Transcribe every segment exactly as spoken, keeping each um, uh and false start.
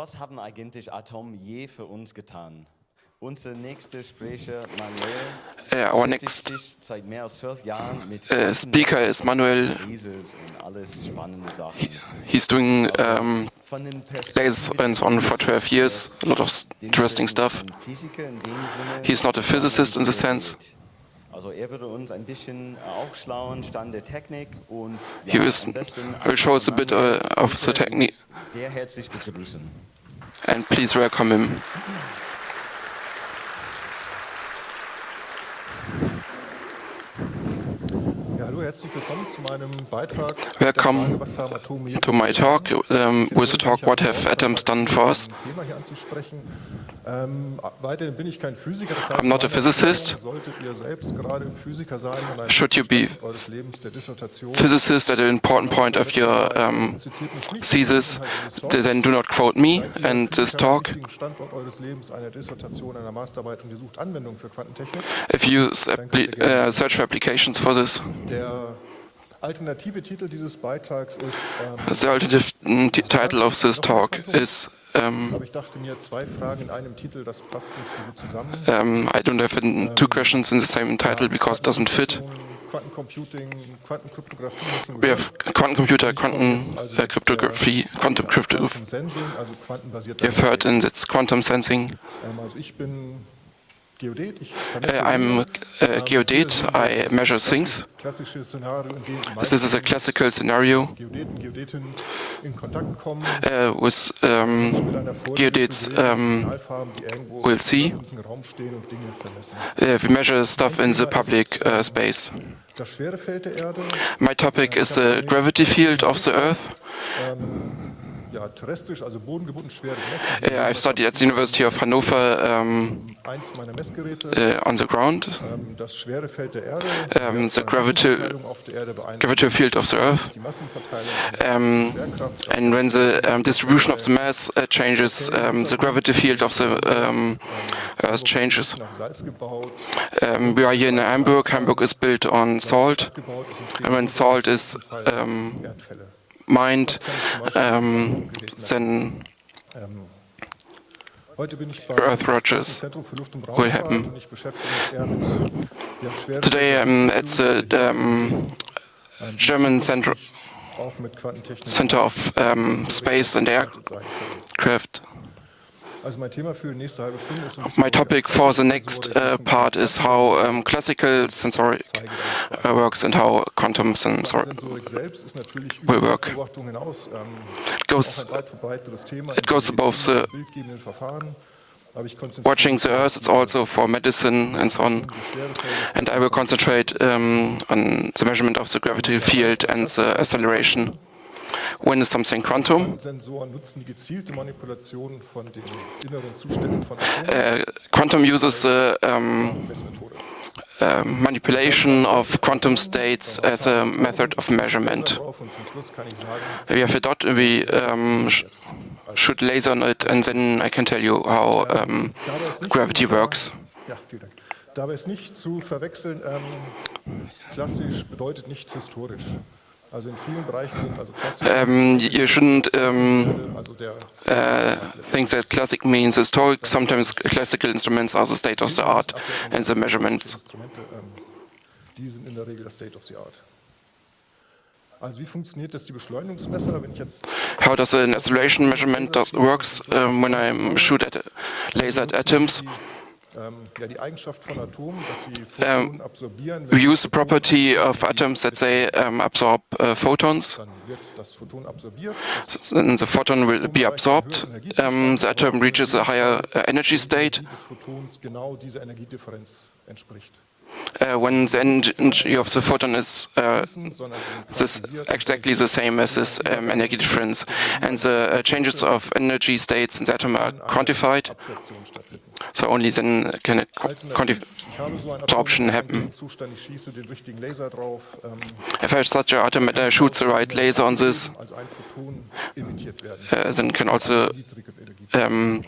Was haben eigentlich Atome je für uns getan? Unser nächster Sprecher, Manuel, Uh, our beschäftigt next sich seit mehr als zwölf Jahren mit uh, speaker is Manuel. Lasers und alles spannende Sachen. He's doing Also, um, von den lasers Perspektiven and so on for twelve years, a lot of s- interesting stuff. ein Physiker in dem Sinne, He's not a physicist in the sense. Also er würde uns ein bisschen aufschlauen, Stand der Technik und He ja, was, am besten will show us a bit uh, of the technique, sehr herzlich begrüßen. and please welcome him. Ja, hallo, herzlich willkommen zu meinem Beitrag. Welcome to my talk um, with the talk What Have Atoms Done for Us. Thema hier anzusprechen. Ähm, weiterhin bin ich kein Physiker, das heißt, I'm not a physicist. solltet ihr selbst gerade Physiker sein und ein Should you be Stand eures Lebens der Dissertation Physicist at an important point of your um, zitiert mich nicht, thesis, then do not quote me and this talk. am Standort eures Lebens einer Dissertation, einer Masterarbeit und ihr sucht Anwendung für Quantentechnik. If you appli uh, search for applications for this, Der alternative Titel dieses Beitrags ist ähm, the alternative mm, t- title of this talk is um, aber ich dachte mir, zwei Fragen in einem Titel, das passt nicht so gut zusammen. um, I don't have in- two questions in the same title because it doesn't fit. Quantencomputing, Quantenkryptographie. schon We have gehört. quantum computer, quantum uh, cryptography, quantum cryptography. Quantum Sensing, also quantenbasierter You've heard in its quantum sensing. Ähm, Also ich bin Geodet. Ich Uh, I'm a geodet. I measure things. klassische Szenario, in dem This is a classical scenario Geodeten, Geodetinnen in Kontakt kommen uh, with um, mit einer Vorliebe geodets. für Bilder, Um, Signalfarben, die irgendwo we'll see. im öffentlichen Raum stehen und Dinge vermessen. uh, we measure stuff in the public uh, space. Das Schwerefeld der Erde, My topic is the gravity field of the Earth. ja, terrestrisch, also bodengebunden schwer gemessen. Uh, I've studied at the University of Hannover um, Eins meiner Messgeräte, uh, on the ground. ähm, das Schwerefeld der Erde, Um, the die gravity, Massenverteilung auf der Erde beeinflusst gravity field of the Earth. die Massenverteilung, Um, Schwerkraft, and when the um, distribution of the mass uh, changes, um, the gravity field of the um, Earth changes. nach Salz gebaut, Um, we are here in Hamburg. Hamburg is built on salt, gebaut ist and when salt is um, Erdfälle. mined, um, then Ähm, heute bin ich Earth beim rocks Zentrum für Luft- und will Raumfahrt happen. und ich beschäftige mich eher mit ja, schweren Today I'm at the um, German Center, auch mit Quantentechnik. Center of um, Space and Aircraft. Also mein Thema für die nächste halbe Stunde ist so ein bisschen My topic for the next uh, part is how um, classical sensoric uh, works and how quantum sensor Sensorik selbst ist natürlich will über work. Beobachtung hinaus ähm, It goes, auch ein weit verbreitetes Thema. it goes above the bildgebenden Verfahren. Aber ich konzentriere watching the Earth. It's also for medicine and so on. And I will concentrate um, on the measurement of the gravity field and the acceleration. When is something quantum? Sensoren nutzen die gezielte Manipulation von den inneren Zuständen von Atomen. Uh, quantum uses the um, Messmethode. uh, manipulation of quantum states as a method of measurement. Drauf und zum Schluss kann ich sagen, We have a dot. We um, sh should laser on it, and then I can tell you how um, dabei ist nicht gravity zu, works. Ja, vielen Dank. Dabei ist nicht zu verwechseln, ähm, klassisch bedeutet nicht historisch. Also in vielen Bereichen sind also klassisch, Um, you shouldn't um, also der uh, think that classic means historic. Sometimes classical instruments are the state of the art and the measurements. Instrumente, ähm, die sind in der Regel das State of the Art. Also wie funktioniert das die Beschleunigungsmesser, wenn ich jetzt How does an acceleration measurement does, works um, when I shoot at laser at atoms? ähm, ja, die Eigenschaft von Atomen, dass sie Photonen absorbieren, We wenn use the property of atoms that they um, absorb uh, photons. dann wird das Photon absorbiert. Then the photon will be absorbed. Um, the atom reaches a higher uh, energy state. Die des Photons genau dieser Energiedifferenz entspricht. Uh, when the energy of the photon is uh, Sondern this exactly the same as this um, energy difference, and the uh, changes of energy states in the atom are quantified. Absorption stattfinden. So only then can it quantify. Ich habe so einen Absorption Atom happen. im Zustand, ich schieße den richtigen Laser drauf, ähm, If I have such an atom and I shoot the right laser on this, also ein Photon emittiert werden. uh, then can also Niedrige Energie. um,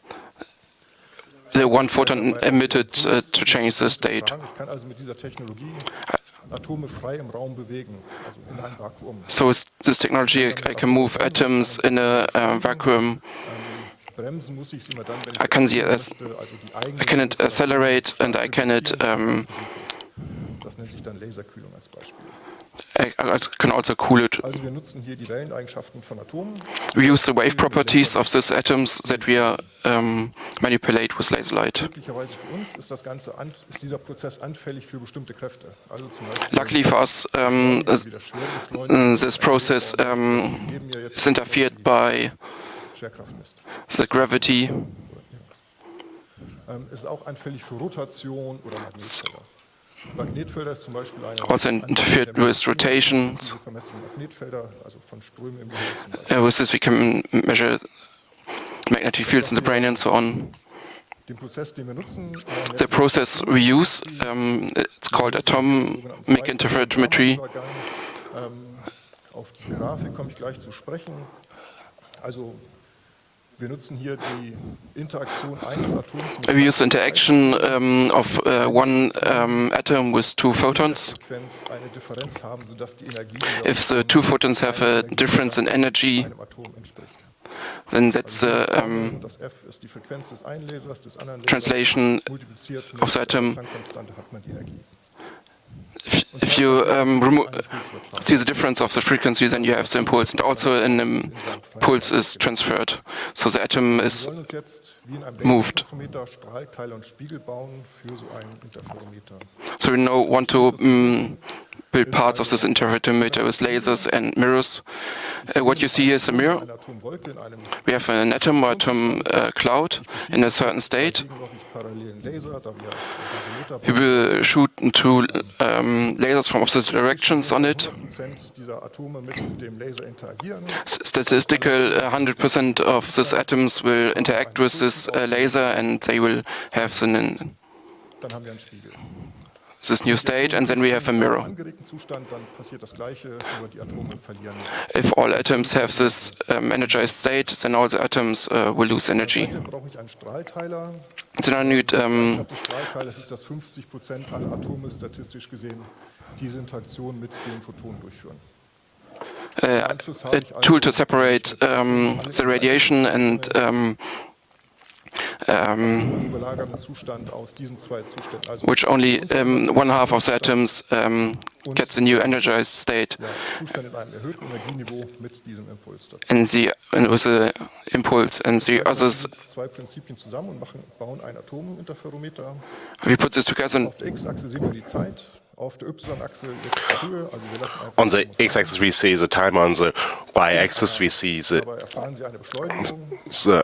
the one photon emitted uh, to change the state. Ich kann also mit dieser Technologie Atome frei im Raum bewegen, also in einem Vakuum. So with this technology, I can move atoms in a uh, vacuum Bremsen muss ich es immer dann, wenn ich I can see it as möchte, also die eigene I can it accelerate and I can it um, Das nennt sich dann Laserkühlung als Beispiel. I I can also cool it. Also wir nutzen hier die Welleneigenschaften von Atomen. We use the wave properties of these atoms that we are um, manipulate with laser light. Glücklicherweise für uns ist das Ganze an, ist dieser Prozess anfällig für bestimmte Kräfte. Also zum Beispiel Luckily for us, um, uh, this process um, is interfered by Schwerkraft misst. the gravity. Ähm, ist auch anfällig für Rotation oder Magnetfelder. Magnetfelder ist zum Beispiel eine Also interfered with rotation. diese Vermessung Magnetfelder, also von Strömen im Gehirn zum Beispiel. Uh, with this we can measure magnetic fields in the brain and so on. Den Prozess, den wir nutzen, äh, The process we use, um, it's called atomic interferometry. Ähm, auf die Grafik komme ich gleich zu sprechen. Also wir nutzen hier die Interaktion eines Atoms mit We use the interaction um, of uh, one um, atom with two photons. Frequenz eine Differenz haben, sodass die Energie If the two photons have a difference in energy, einem Atom entspricht. then that's the um, Das F ist die Frequenz des einen Lasers, des anderen Lasers. translation Multipliziert mit of the der atom. Planck-Konstante hat man die Energie. If, if you um, remo- see the difference of the frequency, then you have the impulse, and also an impulse is transferred. So the atom Wir is wollen uns jetzt wie in einem moved. Interferometer Strahlteiler und Spiegel bauen für so einen Interferometer. So we know want to um, build parts of this interferometer with lasers and mirrors. Uh, what you see here is a mirror. Eine Atomwolke in einem We have an atom or atom uh, cloud in a certain state. gegenläufig parallelen Laser, da wir We will shoot two um, lasers from opposite directions on it. hundert Prozent dieser Atome mit dem Laser interagieren. S- Statistical uh, one hundred percent of these atoms will interact with this uh, laser and they will have an, Dann haben wir einen Spiegel. this new state, and then we have a Im mirror. angeregten Zustand, dann passiert das Gleiche, nur die Atome verlieren. If all atoms have this um, energized state, then all the atoms uh, will lose energy. Dann brauche ich einen Strahlteiler. Then I need um, Der Strahlteiler ist, dass fünfzig Prozent aller Atome statistisch gesehen diese Interaktion mit dem Photon durchführen. uh, a tool to separate um, the radiation and um, um, Im überlagerten Zustand aus diesen zwei Zuständen. Also which only um, one half of the atoms um, gets a new energized state, ja, Zustand in einem erhöhten Energieniveau mit diesem Impuls dazu. and the and with the impulse, and the others. Zwei Prinzipien zusammen und machen, bauen ein Atominterferometer. We put this together. Auf der X-Achse sehen wir die Zeit, auf der Y-Achse jetzt die Höhe. Also wir lassen einfach On the x-axis we see the time, on the y-axis we see the, dabei erfahren Sie eine Beschleunigung. the,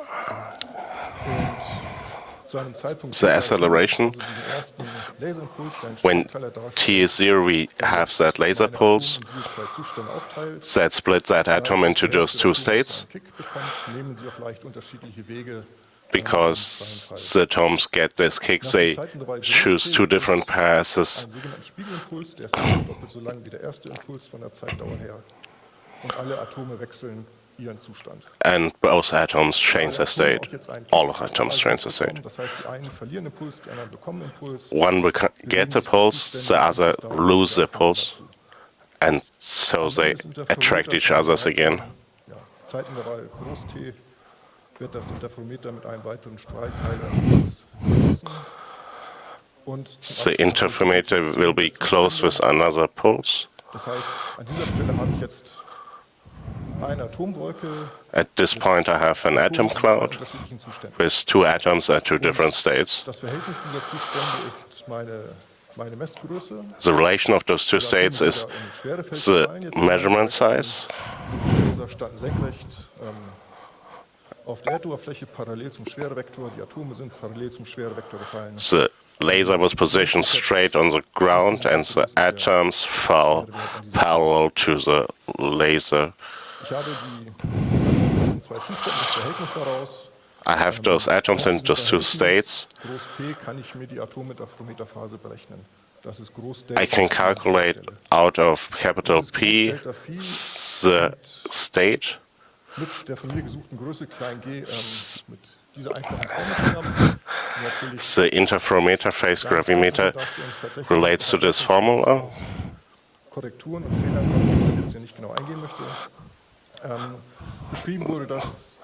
Und zu einem Zeitpunkt, the acceleration. also diesen ersten Laserimpuls, der einen When Strahlteiler darstellt, t is zero, we have that laser ein pulse Atom in diese zwei Zustände aufteilt. that splits that atom into those two states, Kick bekommt, nehmen Sie auch leicht unterschiedliche Wege. because the atoms get this kick, they choose two different passes, Einen sogenannten Spiegelimpuls, der ist doppelt so lang wie der erste Impuls von der Zeitdauer her. Und alle Atome wechseln ihren Zustand. and both atoms change their state. Auch jetzt einen All of atoms change their state. Das heißt, die einen verlieren Impuls, die anderen bekommen Impuls. One beco- gets a pulse, the other lose the pulse, and so they attract each others again. Ja, Zeitintervall groß T wird das Interferometer mit einem weiteren Strahlteiler vermessen. Und zum The Abschluss interferometer will be close with another pulse. Das heißt, an dieser Stelle habe ich jetzt eine Atomwolke At this point, I have an atom in zwei cloud unterschiedlichen Zuständen. with two atoms at two different states. Das Verhältnis dieser Zustände ist meine, meine Messgröße. The relation of those two states is the measurement size. Die Laser standen senkrecht ähm, auf der Erdoberfläche parallel zum Schwerevektor. Die Atome sind parallel zum Schwerevektor gefallen. The laser was positioned straight on the ground, and the atoms fell parallel to the laser. Ich habe die Atome in zwei Zuständen, das Verhältnis daraus. I have those atoms in those two states. Groß P kann ich mir die Atominterferometerphase berechnen. Das ist Groß I can calculate out of capital P the state. mit der von mir gesuchten Größe klein g ähm, mit dieser einfachen Formel zusammen. Natürlich The interferometer phase gravimeter relates to this formula. Korrekturen und Fehler, auf die ich jetzt hier nicht genau eingehen möchte. Ähm, beschrieben wurde das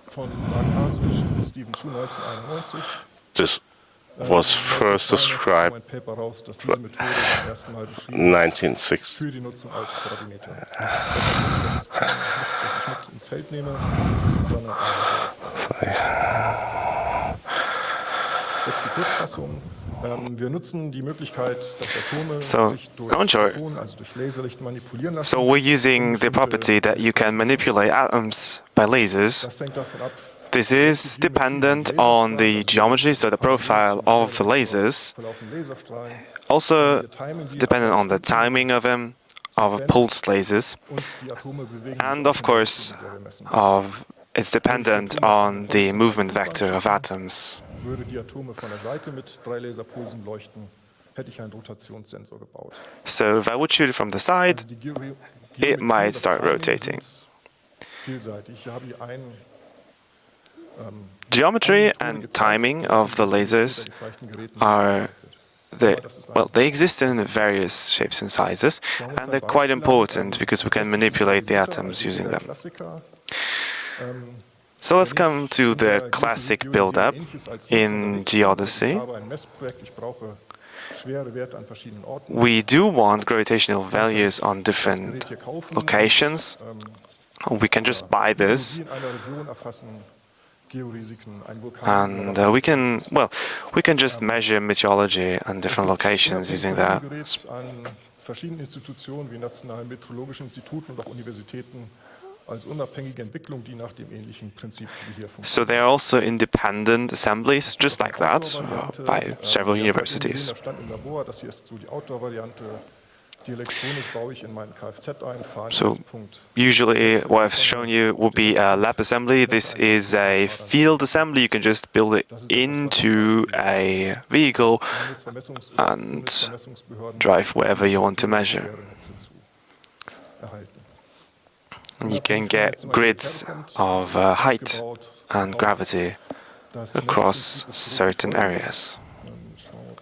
von Mark Harswich und Stephen Chu neunzehnhunderteinundneunzig. This was first described ein Paper raus, das diese Methode zum ersten Mal beschrieben nineteen sixty. für die Nutzung als Gravimeter. Das ist nichts, was ich mit ins Feld nehme, sondern Sorry. jetzt die Kurzfassung. Ähm, wir nutzen die Möglichkeit, dass Atome So, sich durch long and short. Photonen, also durch Laserlicht manipulieren lassen. So we're using the Um property that you can manipulate atoms by lasers. Das hängt davon ab, This is dependent on the geometry, so the profile of the lasers, verlaufen Laserstrahlen also dependent on the timing of them, of pulsed lasers, und die Atome bewegen and sich of course, die wir messen. of it's dependent on the movement vector of atoms. Würde die Atome von der Seite mit drei Laserpulsen leuchten, hätte ich einen Rotationssensor gebaut. So if I would shoot it from the side, Die Geometrie it might der start Strahlen rotating. sind Vielseitig. Ich habe hier einen Geometry and timing of the lasers are they, well, they exist in various shapes and sizes, and they're quite important because we can manipulate the atoms using them. Klassiker. Ähm, So let's come to the classic build-up in Geodesy. Ich habe ein Messprojekt, ich brauche schwere Werte an verschiedenen Orten. We do want gravitational values on different Gerät hier kaufen, locations. We can just buy this, die in einer Region erfassen, Georisiken, ein Vulkan. and uh, we can, well, we can just measure meteorology on different locations using that. Gerät an verschiedenen Institutionen wie nationalen meteorologischen Instituten und auch Universitäten als unabhängige Entwicklung, die nach dem ähnlichen Prinzip wie hier funktioniert. So there are also independent assemblies, just like that, uh, by several universities. Da stand im Labor, das hier ist so die Outdoor-Variante. Die Elektronik baue ich in meinen Kfz ein, fahre So Punkt. usually what I've shown you would be a lab assembly. This is a field assembly. You can just build it into a vehicle Bundesvermessungs- and Bundesvermessungsbehörden drive wherever you want to measure. Netze zu erhalten. And you can get grids of uh, height and gravity Das across certain areas. Dann schauen wir, ob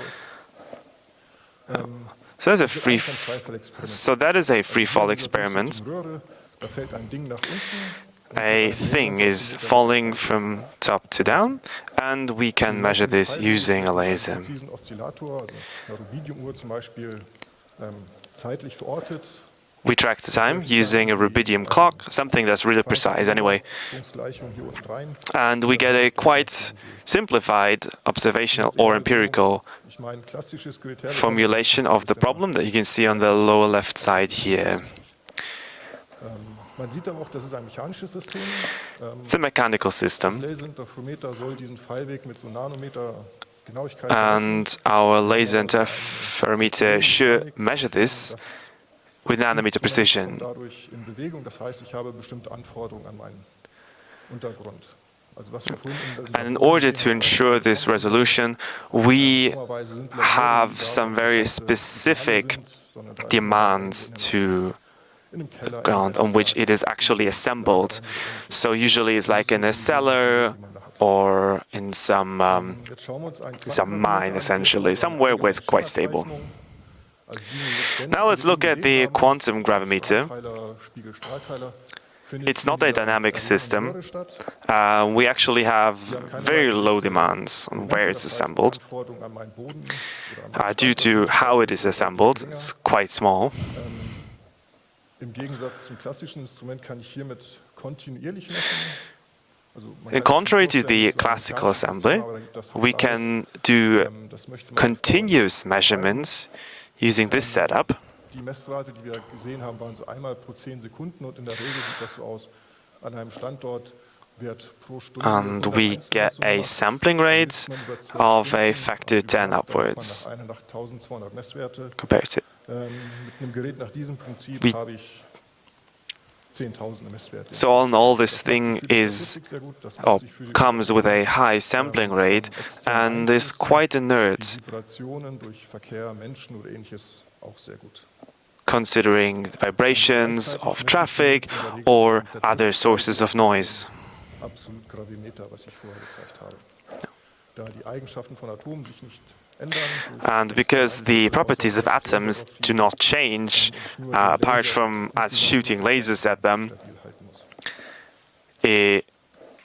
das so läuft. Ähm, So that's a free. F so that is a free fall experiment. Röhre, da fällt ein Ding nach unten. A thing is falling from top to down, and we can measure this using a laser. Präzisen Oszillator, also eine Rubidiumuhr zum Beispiel, ähm, zeitlich verortet. We track the time using a rubidium clock, something that's really precise anyway, Funktionsgleichung hier unten rein. and we get a quite simplified observational or empirical Ich meine, klassisches Kriterium. formulation of the problem that you can see on the lower left side here. Man sieht aber auch, das ist ein mechanisches System. Ähm, It's a mechanical system, Laserinterferometer soll diesen Fallweg mit so Nanometer Genauigkeit and our laser interferometer should measure this with nanometer precision. dadurch in Bewegung. Das heißt, ich habe bestimmte Anforderungen an meinen Untergrund. Also was wir vorhin in dieser And in order to ensure this resolution, we Normalerweise sind have Laboren, some die very da specific sind, sondern da ist demands to in einem Keller, ground on which it is actually assembled. So usually it's like in a cellar or in some um, Jetzt schauen wir uns einen some mine, essentially, somewhere where it's quite stable. Also die Lizenz, Now let's die wir look at gesehen the haben, quantum gravimeter. Strahlteiler, Spiegel, Strahlteiler, findet It's not in a der dynamic Röhre system. statt. Uh, we actually have very low demands on where it's Das heißt, assembled. Anforderungen an meinen Boden oder an Uh, due to how it is assembled, it's quite small. Im Gegensatz zum klassischen Instrument kann ich hiermit kontinuierlich messen. Also man In kann contrary sich to vorstellen, the das ist ein classical mechanisches assembly, System, aber da gibt das we alles. can do Ähm, das möchte man continuous measurements using this setup. Die Messrate, die wir gesehen haben, waren so einmal pro zehn Sekunden und in der Regel sieht das so aus, an einem Standort wird pro Stunde And hundert we get a Einzelmessungen sampling gemacht. rate Dann misst man über zwölf of a Stunden, factor und wie ten gesagt, dann kommt man upwards nach einer nach eintausendzweihundert Messwerte. compared to. Ähm, mit einem Gerät nach diesem Prinzip We- habe ich zehntausende Messwerte. So all in all, this Das macht thing sich für die is Statistik sehr gut, das macht or sich für die comes with a high sampling rate and is quite inert, Vibrationen durch Verkehr, Menschen oder ähnliches auch sehr gut. considering the vibrations of traffic or other sources of noise. Absolut Gravimeter, was ich vorher gezeigt habe. Da die Eigenschaften von Atomen sich nicht ändern. And because the properties of atoms do not change, uh, apart from us shooting lasers at them, stabil halten muss. it,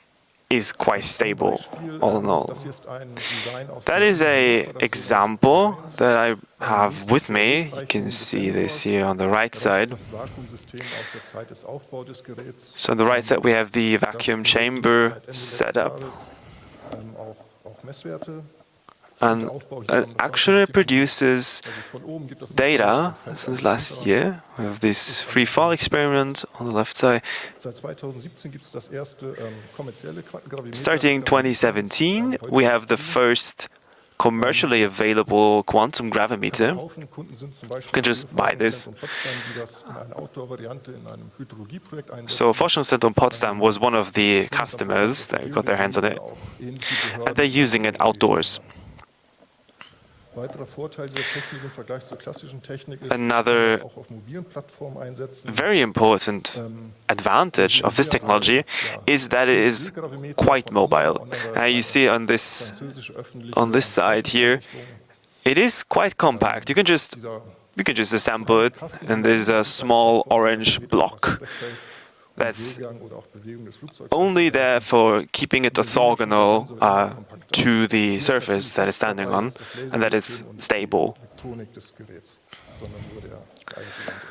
is quite stable, Beispiel, all in ähm, all. das hier ist ein Design aus That dem is a zweitausendsieben example that I have with me. You can see this here on the right side. Das Vakuumsystem aus der Zeit des Aufbaus des Geräts. So on the right side we have the vacuum chamber setup, Ähm, auch, auch Messwerte. and it actually produces Also von oben gibt es ein data Feld since eins last runter. year. We have this free fall experiment on the left side. Seit zweitausendsiebzehn gibt es das erste ähm, kommerzielle Quantengravimeter. Starting twenty seventeen, we have the first commercially available quantum gravimeter. Haufen Kunden sind zum Beispiel You can just im buy this. Forschungszentrum Potsdam, die das in einer Outdoor-Variante in einem Hydrologieprojekt einsetzen. So Forschungszentrum Potsdam was one of the customers that got their hands on it, Auch ähnliche Behörden. and they're using it outdoors. Weiterer Vorteil dieser Technik im Vergleich zur klassischen Technik ist, Another dass wir auch auf mobilen Plattformen einsetzen. Very important advantage of this technology is that it is quite mobile. Uh, you see on this Französische öffentliche on this side here, it is quite compact. You can just dieser you can just assemble it, and there's a small orange block that's Seegang oder auch Bewegung des Flugzeugs. only there for keeping it orthogonal uh, to the surface that it's standing on, and that it's stable. Elektronik des Geräts, sondern nur der eigentliche Sensor.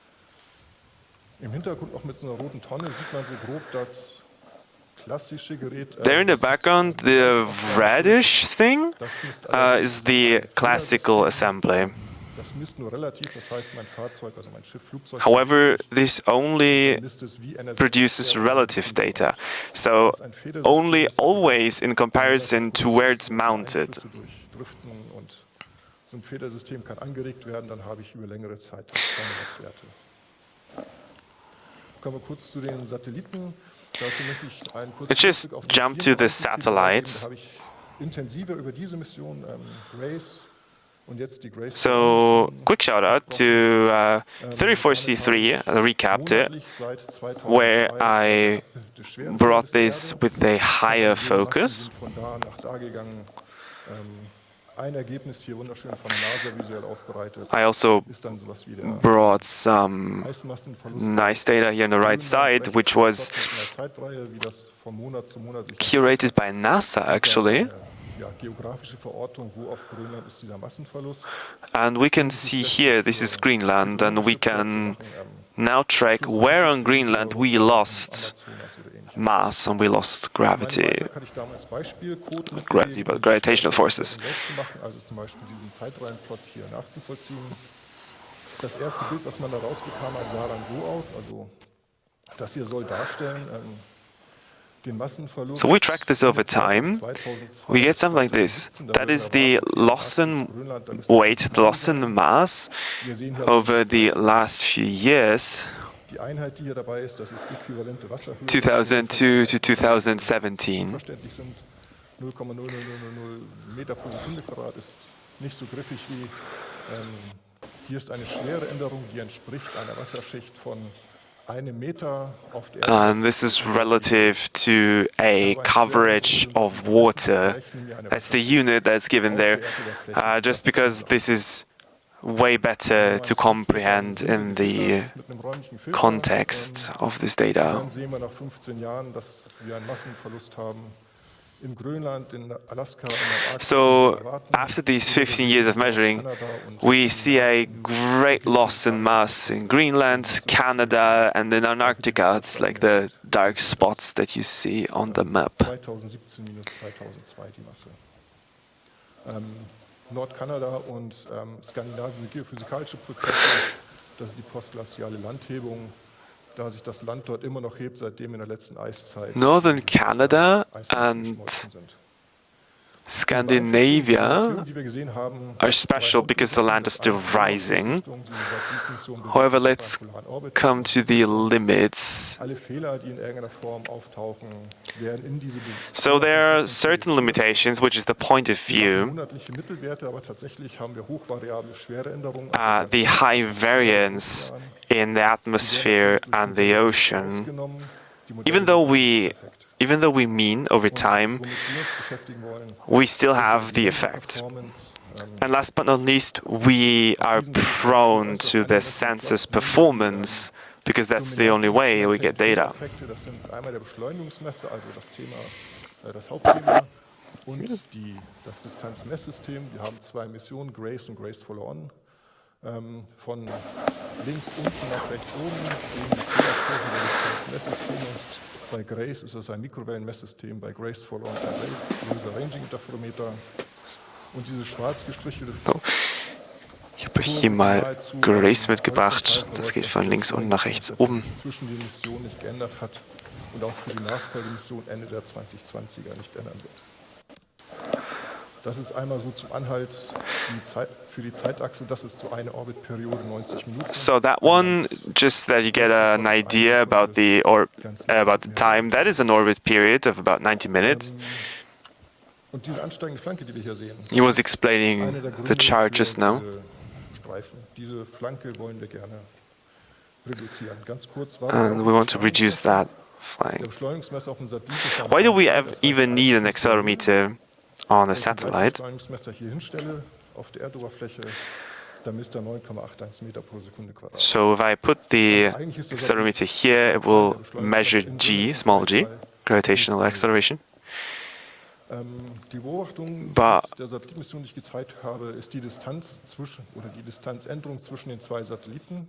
Im Hintergrund auch mit so einer roten Tonne sieht man so grob das klassische Gerät. äh, There in the das- background, the reddish thing das misst uh, allerdings- is the classical assembly. Das misst nur relativ, das heißt mein Fahrzeug, also mein Schiff, Flugzeug, However, this only misst es wie einer- produces relative data, so only always in comparison to where it's mounted. Einflüsse durch Driften und so ein Federsystem kann angeregt werden, dann habe ich über längere Zeit keine Messwerte. Kommen wir kurz zu den Satelliten. Dafür möchte ich einen kurzen Let's just Rückblick auf die jump vier to the Raumsysteme satellites. Da habe ich intensiver über diese Mission ähm, Grace und jetzt die Grace. So, quick shout out to uh, thirty-four C three, I recapped it, monatlich seit zweitausendzwei where I des Schwerefalls brought des this Erde. with a higher Die Massen focus. sind von da nach da gegangen. Ähm, ein Ergebnis hier wunderschön von der NASA visuell aufbereitet. I also Ist dann sowas wie der brought some Eismassenverlust. nice data here on the right side, which was in der Zeitreihe, wie das von Monat zu Monat sich curated by NASA actually. ja, geografische Verortung, wo auf Grönland ist dieser Massenverlust. And we can see here, this is Greenland, and we can now track where on Greenland we lost Amazonas oder ähnliches. mass and we lost gravity. Weiter kann ich da mal als Beispielcode Not gravity, but gravitational forces. selbst zu machen, also zum Beispiel diesen Zeitreihenplot hier nachzuvollziehen. Das erste Bild, was man da rausbekam, sah dann so aus, also das hier soll darstellen ähm, den Massenverlust. So we track this over time. We get something like this. That is the loss in weight, the loss in mass Wir sehen hier over the last few years, die Einheit, die hier dabei ist, das ist äquivalente Wasserhöhe. two thousand two to two thousand seventeen. Verständlich sind null Komma null null null null Meter pro Sekunde Quadrat ist nicht so griffig wie ähm, hier ist eine schwere Änderung, die entspricht einer Wasserschicht von einem Meter auf der Erde. And this is relative to a coverage of water. That's the unit that's given there, uh, just because this is way better to comprehend in the Mit einem räumlichen Filter, context of this ähm, data. Dann sehen wir nach fünfzehn Jahren, dass wir einen Massenverlust haben in Grönland, in Alaska, in der Arktis. So, Wir erwarten, after these fifteen years of measuring, we see a great loss in mass in Greenland, Canada, and in Antarctica. It's like the dark spots that you see on the map. zweitausendsiebzehn minus zweitausendzwei die Masse. Ähm, Nordkanada und ähm, Skandinavien sind geophysikalische Prozesse, das ist die postglaziale Landhebung, da sich das Land dort immer noch hebt, seitdem in der letzten Eiszeit Northern Canada Eismassen and geschmolzen sind. Scandinavia Die wir gesehen haben, are special because the land is still rising. However, let's come to the limits. Alle Fehler, die in irgendeiner Form auftauchen, werden in diese So there are certain limitations, which is the point of view. monatliche Mittelwerte, aber tatsächlich haben wir hochvariable Schwereänderungen. Uh, the high variance in the atmosphere and the ocean, genommen, die even though we even though we mean over time, womit wir uns beschäftigen wollen, we still have the effect. Performance, ähm, And last but not least, we are prone to the census performance because that's the only way we get data. Effekte, das sind einmal der Beschleunigungsmesser, also das Thema, äh, das Hauptthema, und die, das Distanzmesssystem. Wir haben zwei Missionen, GRACE und GRACE Follow On. Ähm, von links unten nach rechts oben stehen die Fehlerkurven der Distanzmesssysteme. Bei GRACE ist es ein Mikrowellenmesssystem, bei GRACE Follow On ein Laser Ranging Interferometer. Und diese schwarz gestrichelte So. Ich habe euch hier mal GRACE mitgebracht. Das geht von links unten nach rechts oben. zwischen den Missionen nicht geändert hat und auch für die Nachfolgemission Ende der zwanzig zwanziger nicht ändern wird. Das ist einmal so zum Anhalt die Zeit, für die Zeitachse, das ist so eine Orbitperiode neunzig Minuten. So that one, just that you get an idea about the or uh, about the time. That is an orbit period of about ninety minutes. Und diese ansteigende Flanke, die wir hier sehen, He was explaining eine der the Gründe chart für just now. diese Streifen. Diese Flanke wollen wir gerne reduzieren. Ganz kurz, And we want to reduce that der flying. Beschleunigungsmesser auf dem Satellit ist am Why do we Anfang, ev- das heißt, even need an accelerometer on a wenn ich ein satellite? Beschleunigungsmesser hier hinstelle auf der Erdoberfläche, dann misst er neun Komma einundachtzig Meter pro Sekunde Quadrat. So if I put the accelerometer here, it will measure g, small g, gravitational acceleration. Ähm, die Beobachtung But- der Satellitenmission, die ich gezeigt habe, ist die Distanz zwischen oder die Distanzänderung zwischen den zwei Satelliten.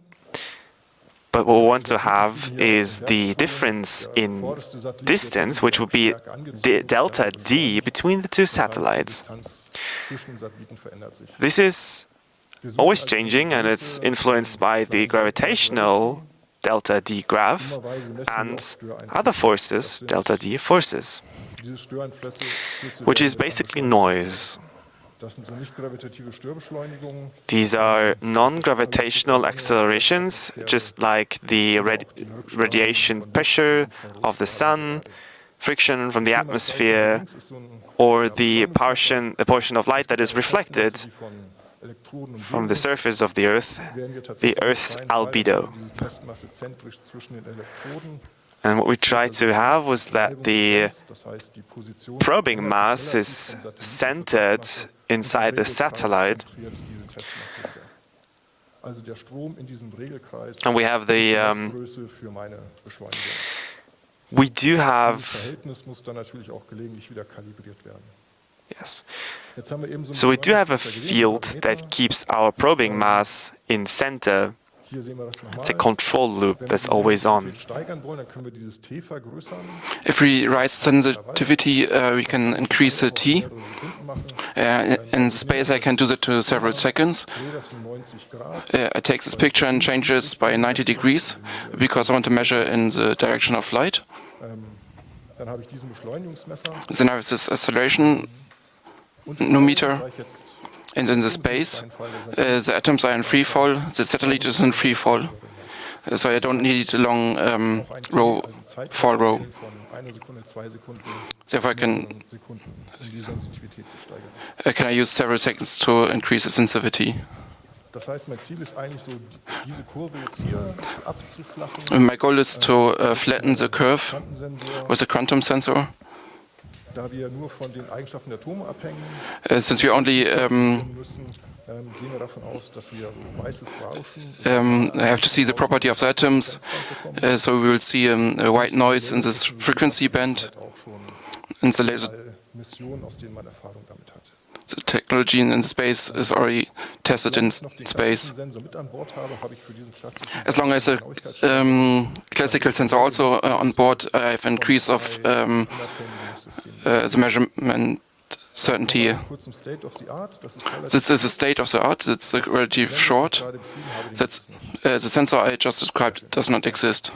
But what we want to have is the difference in distance, which would be d delta d between the two satellites. Die Distanz zwischen den Satelliten verändert sich. This is Wir suchen always also changing, and it's große, influenced by the gravitational delta d graph and other forces, delta d forces, diese Störeinflüsse, Flüsse which werden is mit basically einem- noise. Das sind so nicht gravitative Störbeschleunigungen. These are non-gravitational accelerations, just like the radi radiation pressure of the sun, friction from the atmosphere, Links ist so ein or the portion, the portion of light that is reflected die von Elektroden und from the Wellen surface of the Earth, werden wir the tatsächlich Earth's freien Fall, albedo. diese Testmasse zentrisch zwischen den Elektroden. And what we tried to have was that the Das heißt, die Position probing mass is centered inside the satellite, zentriert diese Testmasse wieder. Also der Strom in diesem Regelkreis and we have the, ist die um, Messgröße für meine Beschleunigung. we do Dieses have, Verhältnis muss dann natürlich auch gelegentlich wieder kalibriert werden. yes, Jetzt haben wir eben so, so we do have a Beschleunigungsmesser field gesehen, that keeps our probing mass in center. hier sehen wir das nochmal. It's a control loop Wenn wir that's die always on. Sensitivität steigern wollen, dann können wir dieses T vergrößern. If we raise sensitivity, uh, we can increase the T. mehrere Sekunden machen. Uh, in space, I can do that to several seconds. Drehe das um neunzig Grad. Uh, I take this picture and change this by ninety degrees because I want to measure in the direction of light. Ähm, dann habe ich diesen Beschleunigungsmesser. Then I have this acceleration Und no meter. da ich jetzt and in the space. Uh, the atoms are in free fall, the satellite is in free fall. Uh, so I don't need a long um, row, fall row. von einer Sekunde, zwei Sekunden, Therefore I can, Sekunden, um die Sensitivität zu steigern. uh, can I use several seconds to increase the sensitivity. Das heißt, mein Ziel ist eigentlich so, diese Kurve jetzt hier abzuflachen. And my goal is to uh, flatten the curve Quantensensor, with a quantum sensor. da wir nur von den Eigenschaften der Atome abhängen Uh, since we only um, müssen, ähm, gehen wir davon aus, dass wir so weißes Rauschen um, have to see the property of the atoms, uh, so we will see um, a white noise in this frequency band auch schon in the laser. all Missionen, aus denen man Erfahrung damit hat. The technology in space is already tested in Wenn ich noch den space. klassischen Sensor mit an Bord habe, habe ich für diesen klassischen As long as a um, classical sensor also uh, on board, I have increase of um, uh, the measurement certainty. kurzen State of the Art, das ist relativ This is a state of the art. It's uh, relatively short. gerade beschrieben habe, den That's uh, the sensor I just described does not exist.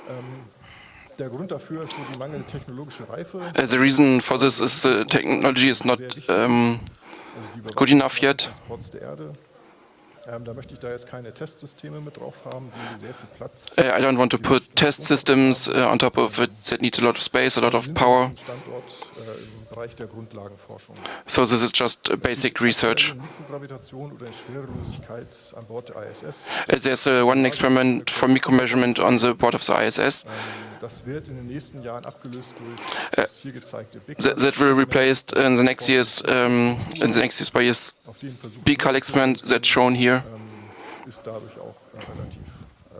Der Grund dafür ist so die mangelnde technologische Reife, Uh, the reason for this is the technology is not um, also die good enough yet. Transports der Erde. Ähm, da möchte ich da jetzt keine Testsysteme mit drauf haben, die sehr viel Platz Uh, I don't want to put test systems uh, on top of it that need a lot of space, a lot of power. Standort äh, im Bereich der Grundlagenforschung. So this is just uh, basic research. Mikrogravitation oder Schwerelosigkeit an Bord der I S S. Uh, there's uh, one experiment for micromeasurement on the board of the I S S. Ähm, das wird in den nächsten Jahren abgelöst durch das hier gezeigte Big That, that will be replaced in the next years, um, in the next years by this auf den Versuch B-Cal experiment that's shown here. ähm, ist dadurch auch äh, relativ äh,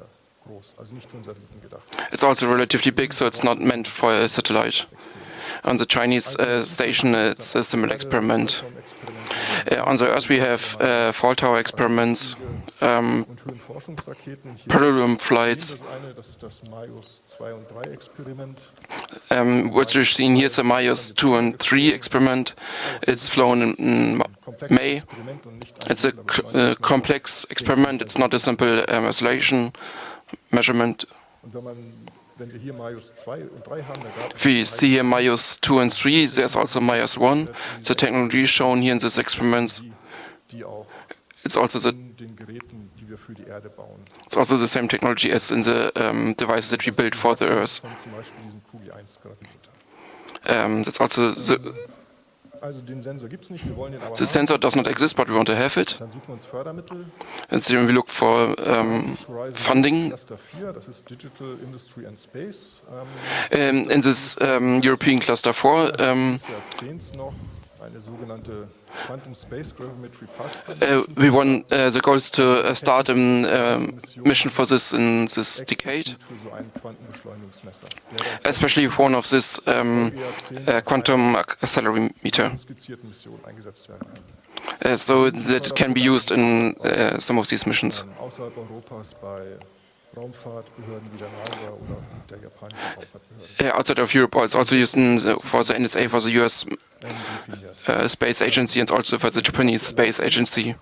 groß, also nicht für einen Satelliten gedacht. It's also relatively big, so it's not meant for a satellite. On the Chinese uh, station, it's a similar experiment. Uh, on the Earth, we have uh, fall tower experiments, um, Und Höhenforschungsraketen, hier parallel flights. das eine, das ist das Maius zwei und drei Experiment. Um, what you're seeing here is the Maius two and three experiment. It's flown in, in May. Experiment und nicht It's a c- uh, complex experiment. It's not a simple um, isolation measurement. Und wenn man, wenn wir hier Maius zwei und drei haben, da gab es We see here Maius two and three. There's also Maius one. The technology shown here in these experiments. die, die auch It's also the in den Geräten, die wir für die Erde bauen. it's also the same technology as in the um, devices that we build for the Earth. Von zum Beispiel diesen Q G eins Gravimeter. Um, that's also the, Also den Sensor gibt es nicht, wir wollen den aber the haben. sensor does not exist, but we want to have it. Dann suchen wir uns Fördermittel. And then we look for um, Horizon funding. Cluster vier, das ist Digital Industry and Space. Ähm, Um, in this um, European Cluster four, um, des Jahrzehnts noch eine sogenannte Quantum Space Gravimetry Pass. uh, we want uh, the goal is to uh, start a um, mission for this in this decade, Für so einen Quantenbeschleunigungsmesser, der dann especially one of this um, uh, quantum accelerometer, für skizzierte Missionen eingesetzt werden kann. uh, so that it can be used in uh, some of these missions. Ähm, außerhalb Europas bei Raumfahrtbehörden wie der NASA oder der japanischen Raumfahrtbehörde. Uh, outside of Europe, it's also used in the, for the N S A, for the U S Ähm, definiert. uh, Space Agency, and also for the Japanese Space Agency.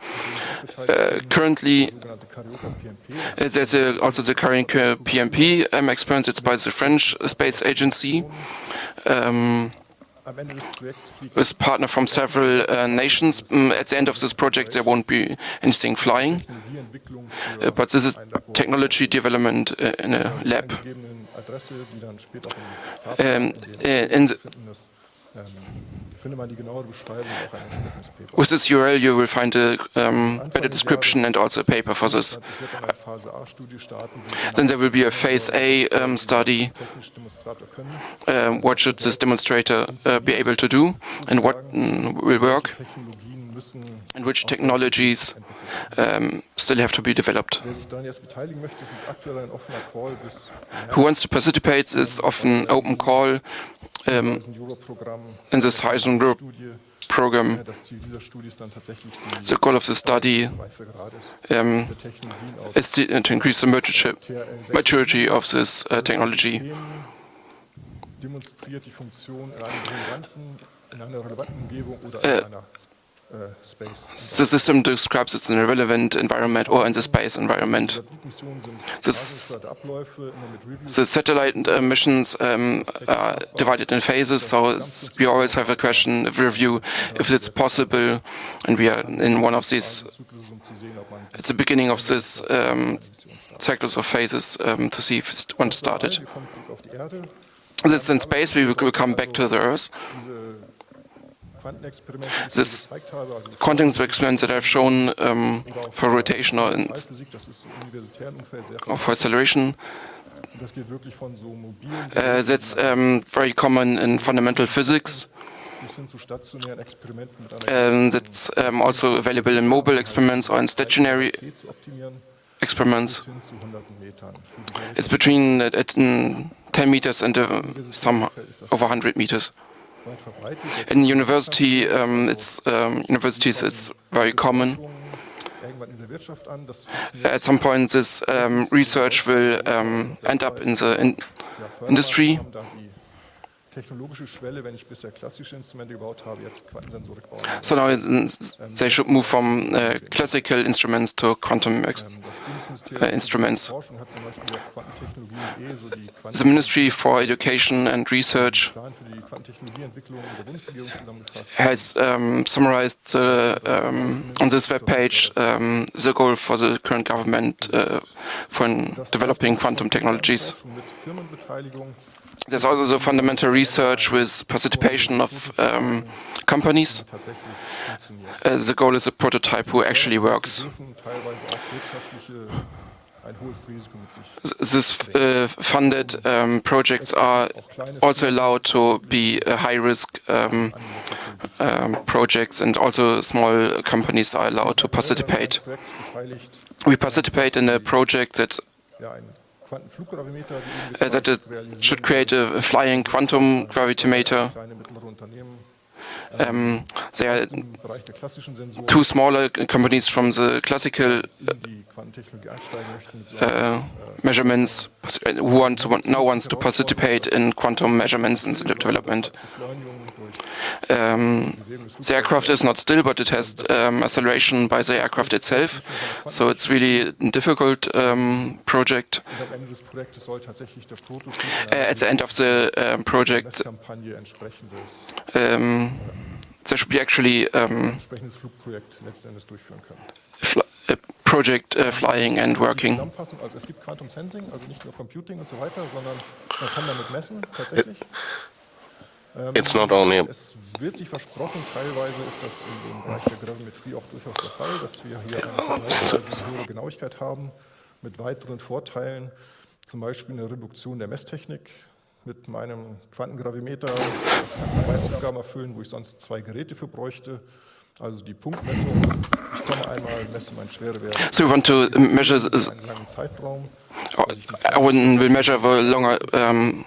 Uh, currently, Sogenannte Carioca P M P. uh, there's a, also the current uh, P M P um, experiment. It's by the French Space Agency. Um, Am Ende des Projekts fliegt with partner from several uh, nations. Um, at the end of this project, there won't be anything flying, Technologieentwicklung uh, für but this is ein Labor. technology development uh, in a lab. Gegebenen Adresse, die dann später auch im Um, Fahrplan uh, in the, finden, das, ähm, findet man die genauere Beschreibung auch ein entsprechendes Paper. with this U R L, you will find a um, better description and also a paper for this. Es wird dann eine Phase A-Studie starten, die Then there will be a phase A um, study. technisch Demonstrator können. Um, what should this demonstrator uh, be able to do, and what mm, will work, Technologien müssen, and which technologies um, still have to be developed. wer sich daran jetzt beteiligen möchte, das ist aktuell ein offener Call bis Who wants to participate is often open call um, zum Euro-Programm. in this Horizon Europe Studie. program. Das Ziel dieser Studie ist dann tatsächlich die The goal of the study Reifegrades um, der Technologien aus is to, to increase the maturity, maturity of this uh, technology. Systemen, demonstriert die Funktion in einer relevanten, in einer relevanten Umgebung oder in einer äh, Space. The system describes it in a relevant environment or in the space environment. Satellitenmissionen sind This- basiswerte Abläufe immer mit Reviews. The satellite uh, missions um, are divided in phases, so s- we always have a question, a review, if it's possible, and we are in one of these, Zyklus, um zu sehen, ob man at the beginning of this um, cycles of phases um, to see if we want to start it. wir kommen zurück auf die Erde. This in space, we will come back to the Earth. Diese Quantenexperimente, die ich This gezeigt habe, also quantum experiments that I've shown um, for rotation or, in, Physik, das ist im universitären Umfeld sehr or for acceleration, Das geht wirklich von so mobilen uh, that's um, very common in fundamental physics. bis hin zu stationären Experimenten mit einer Um, that's um, also available in mobile experiments or in stationary Qualität zu optimieren, experiments. bis hin zu hunderten Metern. Für die Welt It's between uh, at, mm, ten meters and uh, some over one hundred meters. weit verbreitet. In university, um, it's um, universities, it's very common. Irgendwann in der Wirtschaft an, das At some point, this um, research will um, end up in the in industry. haben da die technologische Schwelle, wenn ich bisher klassische Instrumente gebaut habe, jetzt Quantensensorik bauen. So now it's- they should move from uh, classical instruments to quantum ex- Das uh, Bundesministerium instruments. für Forschung hat zum Beispiel auf Quantentechnologien eh so die The Ministry for Education and Research Plan für die Quantentechnologieentwicklung der Bundesregierung zusammengefasst. has um, summarized the, um, on this webpage um, the goal for the current government uh, for developing quantum technologies. Forschung mit Firmenbeteiligung, There's also the fundamental research with participation of um, companies. tatsächlich funktioniert. Uh, the goal is a prototype who actually works. Dürfen teilweise auch wirtschaftliche ein hohes Risiko mit sich. This uh, funded um, projects are also allowed to be uh, high-risk um, um, projects, and also small companies are allowed to participate. Projekt beteiligt, We participate in a project that's ja, ein Quantenfluggravimeter, die eben uh, that it gezeigt, should create a flying quantum gravitometer. kleine, mittlere Unternehmen. Um, there are Im Bereich der klassischen Sensoren, two smaller companies from the classical in die Quantentechnologie einsteigen möchten, mit so uh, measurements who want to, now wants to participate in quantum measurements and development. Beschleunigung durch Um, the aircraft is not still, but it has um, acceleration by the aircraft itself, so it's really a difficult um, project. und am Ende des Projektes soll tatsächlich der Prototyp Uh, at the end of the um, project, Messkampagne entsprechendes, um, there should be actually um, entsprechendes Flugprojekt letzten Endes durchführen können. fl a project uh, flying and working. Zusammenfassung, also es gibt Quantum Sensing, also nicht nur Computing und so weiter, sondern man kann damit messen, tatsächlich. Ähm, It's not only Es wird sich versprochen, teilweise ist das in dem Bereich der Gravimetrie auch durchaus der Fall, dass wir hier eine vergleichsweise höhere Genauigkeit haben mit weiteren Vorteilen, zum Beispiel eine Reduktion der Messtechnik. Mit meinem Quantengravimeter zwei Aufgaben erfüllen, wo ich sonst zwei Geräte für bräuchte. Also die Punktmessung. Ich komme einmal, messe meinen Schwerewert So we want to measure in this, einen langen Zeitraum. I will will measure the longer um,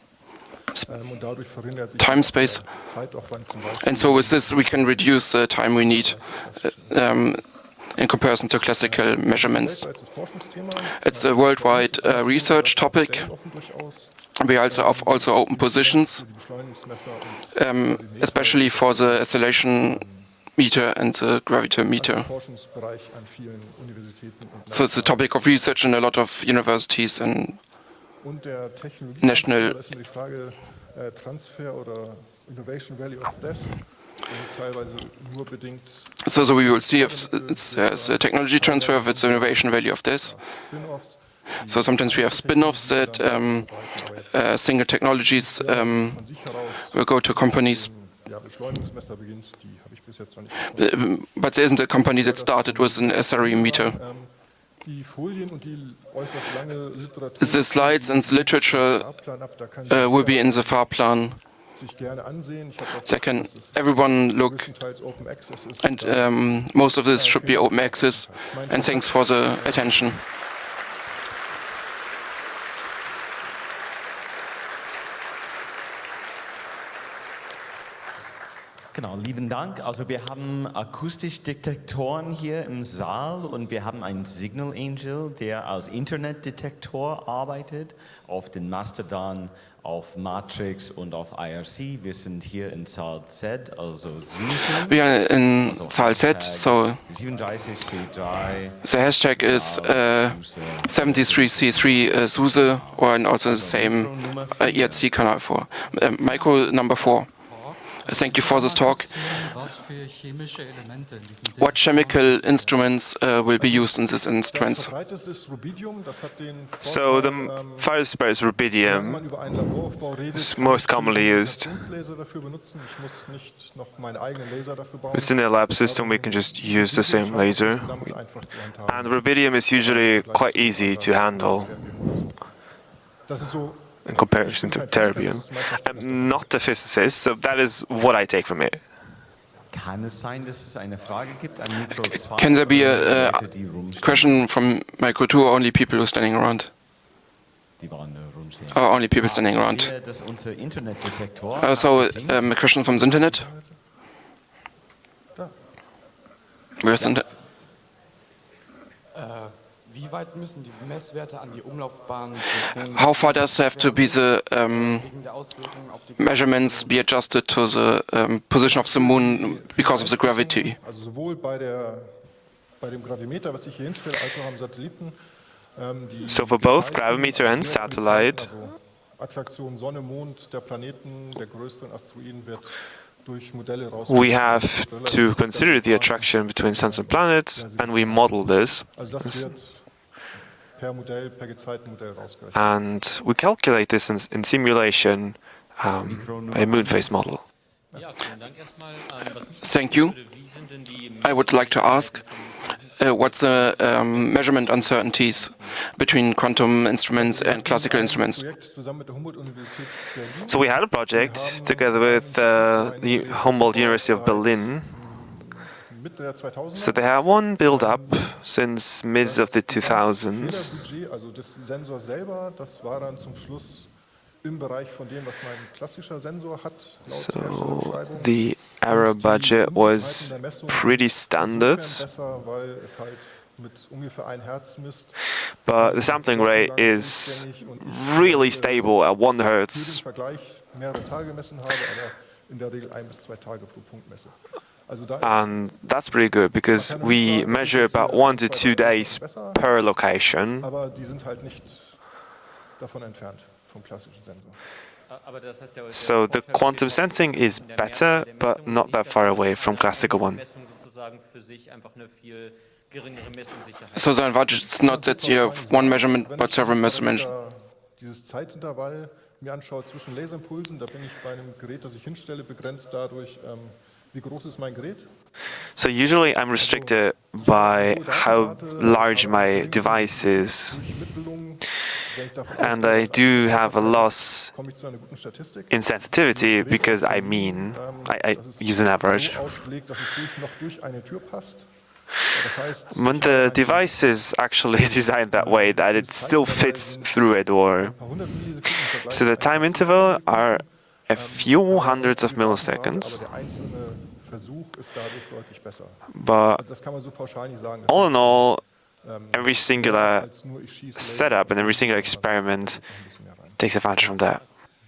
Ähm, und dadurch verringert sich time space. der Zeitaufwand zum Beispiel. And so with this, we can reduce the time we need uh, um, in comparison to classical measurements. Weltweites Forschungsthema. It's a worldwide uh, research topic. Stellen offen durchaus. We also have also open positions, Die Beschleunigungsmesser und um, especially for the acceleration meter and the gravitometer. Forschungsbereich an vielen Universitäten und So it's a topic of research in a lot of universities and Und der Technologie National- da ist immer die Frage äh, Transfer oder Innovation Value of Death. Das ist teilweise nur bedingt so, so we will see if it's, there's a technology transfer, if it's an innovation value of this. Spin-offs. So sometimes we have spin-offs that um, uh, single technologies um, Von sich heraus will go to companies, ja, Beschleunigungsmesser beginnt, die habe ich bis jetzt noch nicht gefunden. uh, but there isn't a company that started with an S R E meter. Ähm, die Folien und die äußerst lange Literatur The slides and the literature Fahrplan ab, da kann uh, will be in the Fahrplan. sich gerne ansehen. Ich habe auch They can dass es everyone look, größtenteils Open Access ist. and um, most of this should be open access. And thanks for the attention. Genau, lieben Dank. Also wir haben Akustikdetektoren hier im Saal und wir haben einen Signal Angel, der als Internetdetektor arbeitet, auf den Mastodon, auf Matrix und auf I R C. Wir sind hier in Saal Z, also SUSE. We are in Also Zahl Z, Hashtag so siebenunddreißig C drei. the hashtag is uh, seventy-three C three uh, SUSE, or and also the same uh, I R C Kanal four. Uh, micro number four. Thank you for this talk. Was für chemische Elemente in diesen What chemical instruments uh, will be used in this instruments? Verbreitet ist Rubidium, das hat den So the Vorteil, ähm, farthest spread is wenn rubidium. man über einen Laboraufbau redet, It's kann most ich commonly einen used. Laser dafür benutzen. Ich muss nicht noch meinen eigenen Laser dafür bauen. Within a lab system, we can just use the same laser. Insgesamt ist es einfach zu handhaben. And rubidium is usually quite easy to handle Das ist so in comparison to terbium. I'm not a physicist, so that is what I take from it. Kann es sein, dass es eine Frage gibt an Mikro zwei? Can there be oder a, Leute, uh die rumstehen? question from micro two, or only people who are standing around? Die waren nur rumstehen. Or only people standing Ich around? sehe, dass unser Internetdetektor Uh, so links um, a question from the internet. Where's the inter- Wie weit müssen die Messwerte an die Umlaufbahn How far does have to be the um, wegen der Auswirkungen auf die measurements be adjusted to the um, position of the moon because of the gravity? Also sowohl bei, der, bei dem Gravimeter, was ich hier hinstelle, als auch am Satelliten. Ähm, die So for both Gezeiten, gravimeter and die satellite, also Attraktion Sonne, Mond, der Planeten, der größeren Asteroiden wird durch Modelle raus. we have to consider the attraction between suns and planets, and we model this. Also das wird per Modell, per Gezeitenmodell rausgerechnet. And we calculate this in, in simulation um, by a moon phase model. Ja, vielen Dank erstmal. Ähm, was mich Thank you. interessieren würde, wie sind denn die I would like to ask uh, what's the um, measurement uncertainties between quantum instruments and classical instruments? Projekt zusammen mit der Humboldt-Universität Berlin. So we had a project together with uh, the Humboldt University of Berlin Mitte der zweitausender. So they have one build-up since mid of the two thousands. Fehlerbudget, also des Sensors selber, das war dann zum Schluss im Bereich von dem, was mein klassischer Sensor hat. Laut So Herstellerbeschreibung. the error budget was Unsicherheiten der Messung pretty standard, insofern besser, weil es halt mit ungefähr ein Hertz misst. but the sampling rate is really stable at one Für den hertz. Vergleich mehrere Tage gemessen habe, aber in der Regel ein bis zwei Tage pro Punkt messe. Also da ist And that's pretty good because we measure about one to two days per location. aber die sind halt nicht davon entfernt vom klassischen Sensor. Aber das heißt, der, der So the Vorteil quantum besteht auch sensing is in der better, Mehr- der but Messung not nicht that der far Fall, away dass from eine classical one. Messung sozusagen für sich einfach eine viel geringere Messunsicherheit. So the advantage is not that you have one measurement Wenn but ich several den measurements. Parameter, dieses Zeitintervall mir anschaue zwischen Laserimpulsen, da bin ich bei einem Gerät, das ich hinstelle, begrenzt dadurch, ähm, wie groß ist mein Gerät. So usually I'm restricted by how large my device is, Durch Mitbildungen, wenn ich davon and ausgehe, I dass do ein have a loss komme ich zu einer guten Statistik. in sensitivity because I mean I, I Das ist use an average. so ausgelegt, dass es durch, noch durch eine Tür passt. Das heißt, When ich habe the ein device is actually designed that way that it still fits through a door. paar hundert Millisekunden im Vergleich So the zu time interval are a few hundreds of milliseconds, aber der einzelne Versuch ist dadurch deutlich besser. but Also das kann man so pauschal nicht sagen. all in all, Ähm, every singular als nur ich schieße setup and every single experiment ein bisschen mehr rein. takes advantage from that.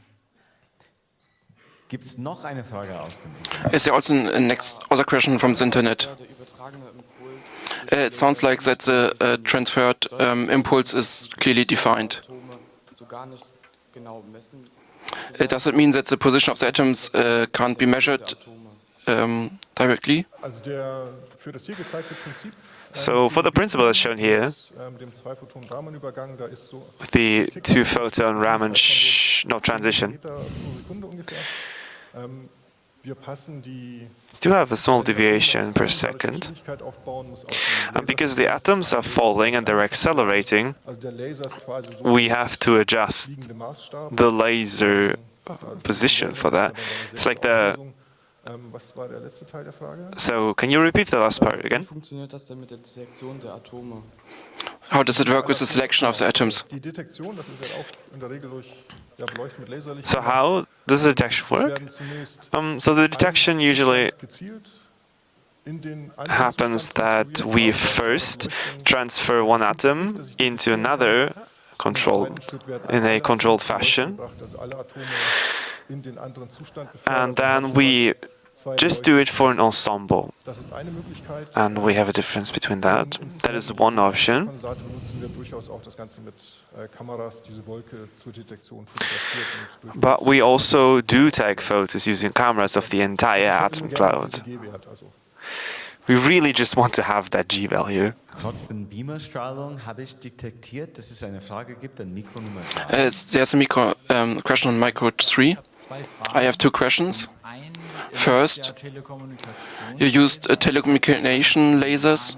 Gibt es noch eine Frage aus dem Internet? Is there also a next other question from the internet? Der übertragene Impuls Uh, it sounds like that the uh, transferred um, impulse is clearly defined. Atome so gar nicht genau messen. Uh, does it mean that the position of the atoms uh, can't be measured um, directly? Also der für das hier gezeigte Prinzip, So for the principle that's shown here, ähm, dem Zwei-Photonen-Raman-Übergang, da ist so the two-photon Raman sh not transition, Meter pro Sekunde ungefähr. Ähm, wir passen die do have a small deviation per dadurch second. Geschwindigkeit aufbauen, muss auf den And because the atoms are falling and they're accelerating, Also der Laser ist quasi so we have to adjust liegende Maßstab. the laser position for that. It's like the... Ähm, was war der letzte Teil der Frage? So can you repeat the last part Wie again? funktioniert das denn mit der Detektion der Atome? How does it work with the selection of the atoms? Die Detektion, das ist ja auch in der Regel durch ja, Beleuchten mit Laserlicht. So how does the detection Es work? werden zunächst Um, so the detection usually gezielt in den happens that we first transfer one atom into another control in a controlled fashion, Also alle Atome in den anderen Zustand and befördert. then we just do it for an ensemble, Das ist eine Möglichkeit. and we have a difference between that. That is one option. Von der Seite nutzen wir durchaus auch das Ganze mit äh, Kameras, diese Wolke zur Detektion fotografiert und durch But we also do take photos using cameras of the entire atom cloud. G-Wert, also We really just want to have that G value. Trotzdem Beamerstrahlung habe ich detektiert, dass es eine Frage gibt an Mikro Nummer Uh, drei. it's- there's a micro, um, question on micro three. I have two questions. First, you used uh, telecommunication lasers,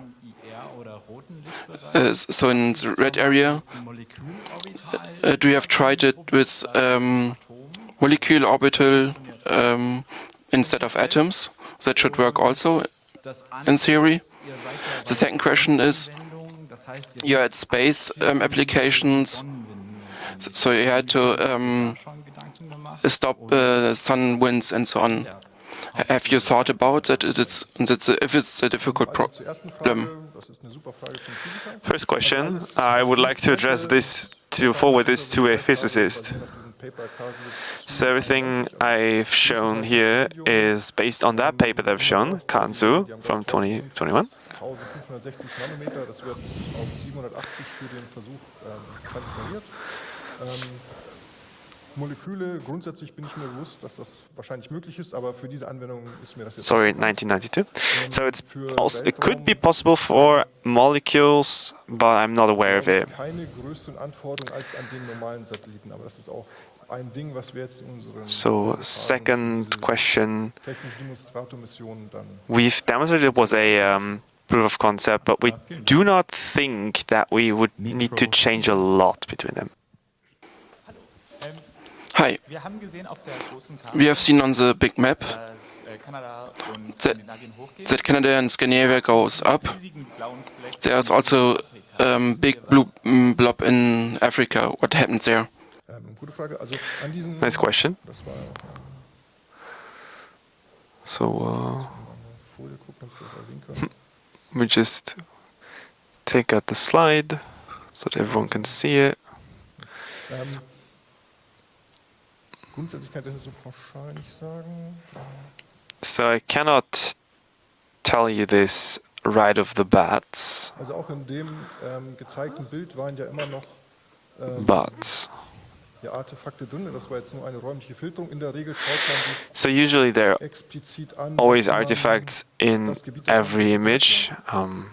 uh, so in the red area. Uh, do you have tried it with um, molecule orbital um, instead of atoms? That should work also in theory. The second question is, you had space um, applications, so you had to um, stop uh, sun winds and so on. Have you thought about that? It's, it's a, if it's a difficult zur ersten Frage, problem. das ist eine super Frage zum Physiker. First question, I would like to address this, to forward this to a physicist. Basierend auf diesem Paper Karlsruhe So everything I've shown here is based on that paper that I've shown, Kanzu, from twenty twenty-one. fünfzehnhundertsechzig Nanometer, das wird auf siebenhundertachtzig für den Versuch ähm, transferiert. Ähm, Moleküle, grundsätzlich bin ich mir bewusst, dass das wahrscheinlich möglich ist, aber für diese Anwendung ist mir das jetzt Sorry, nineteen ninety-two. So it's also, it could be possible for molecules, but I'm not aware of it. keine größeren Anforderungen als an den normalen Satelliten, aber das ist auch ein Ding, was wir jetzt in unseren So second question, technischen Demonstratormissionen dann we've demonstrated it was a um, proof of concept, but we do not think that we would need to change a lot between them. Hi. Wir haben gesehen auf der großen Karte, We have seen on the big map dass äh, Kanada und that, Skandinavien hochgeht. that Canada and Scandinavia goes up. Riesigen blauen Fleck There's also a um, big blue mm, blob in Africa. What happened there? Ähm, gute Frage. Also an diesen, Nice question. das war, äh, So uh, eine Folie gucken, ob ich das erwähnen kann. we just take out the slide so that everyone can see it. Ähm, grundsätzlich kann ich das so pauschal nicht sagen. So I cannot tell you this right off the bat, Also auch in dem ähm, gezeigten Bild waren ja immer noch ähm, but ja, Artefakte drin. Das war jetzt nur eine räumliche Filterung. In der Regel schaut man so usually there sich are explizit an, always dass man artifacts in das Gebiet der every image. Um,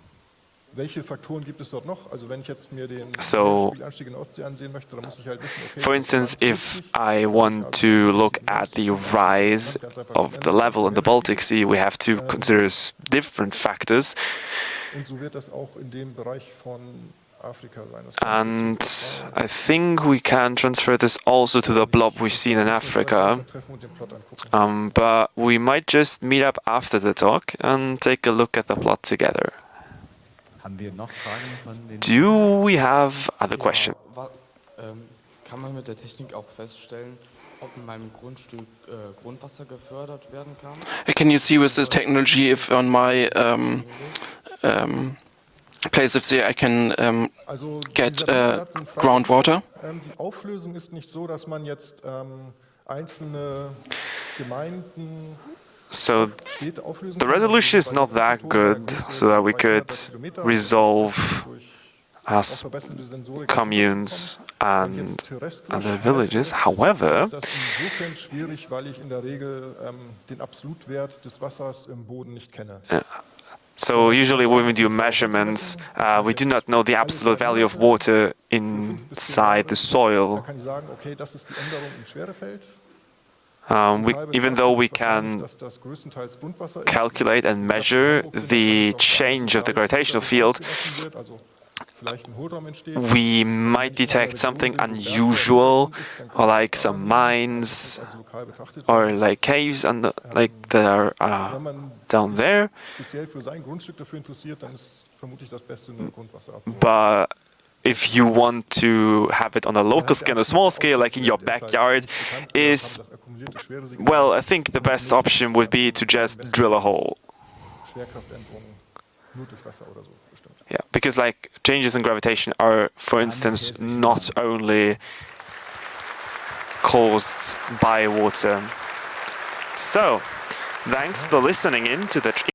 welche Faktoren gibt es dort noch? Also wenn ich jetzt mir den So- Spielanstieg in der Ostsee ansehen möchte, dann muss ich halt wissen, okay, For instance, if I want to look at the rise of the level in the Baltic Sea, we have to consider s- different factors, und so wird das auch in dem Bereich von Afrika sein. Das kann and I think we can transfer this also to the blob we've seen in Africa. treffen und den Plot angucken. Um, but we might just meet up after the talk and take a look at the plot together. Haben wir noch Fragen von den... Do we have other questions? Wa- ähm, kann man mit der Technik auch feststellen, ob in meinem Grundstück äh, Grundwasser gefördert werden kann? Can you see with this technology if on my um, um, place of there I can um, Also get dieser uh, Bildplatz in Frankreich, groundwater? ähm, die Auflösung ist nicht so, dass man jetzt ähm, einzelne Gemeinden So Städte auflösen the kann. resolution is not that good, so that we could resolve as verbesserte Sensorik communes and jetzt terrestrisch other villages. However, ist das insofern schwierig, weil ich in der Regel ähm, den Absolutwert des Wassers im Boden nicht kenne. so usually when we do measurements, uh, we do not know the absolute value of water inside the Da soil. kann ich sagen, okay, das ist die Änderung im Schwerefeld. Um, we, Halbe even Zeit though we ist wahrscheinlich, can dass das größtenteils Grundwasser ist. calculate and measure the change of the gravitational field, Also vielleicht ein Hohlraum entsteht. we might detect something unusual, or like some mines, Also lokal betrachtet. or like caves and the, like that are uh, Wenn man down there. speziell für sein Grundstück dafür interessiert, dann ist vermutlich das Beste nur Grundwasser ab. But if you want to have it on a local scale, a small scale, like in your backyard, is, well, I think the best option would be to just drill a hole. Schwerkraftänderungen nur durch Wasser oder so bestimmt. Yeah, because like changes in gravitation are, for instance, not only caused by water. So, thanks for listening in to the